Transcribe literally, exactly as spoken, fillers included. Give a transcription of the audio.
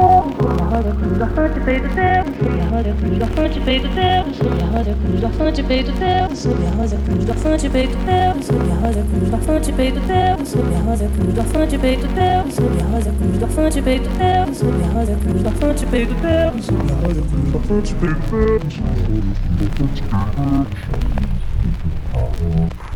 cruz do afante peito teu, sob a rosa cruz do afante peito teu, sob a rosa cruz do afante peito teu, sob a rosa cruz do afante peito teu, sob a rosa cruz do afante peito teu, sob a rosa cruz do afante peito teu, sob a rosa cruz do afante peito teu, sob a rosa cruz do afante peito teu, sob a rosa cruz do afante peito teu.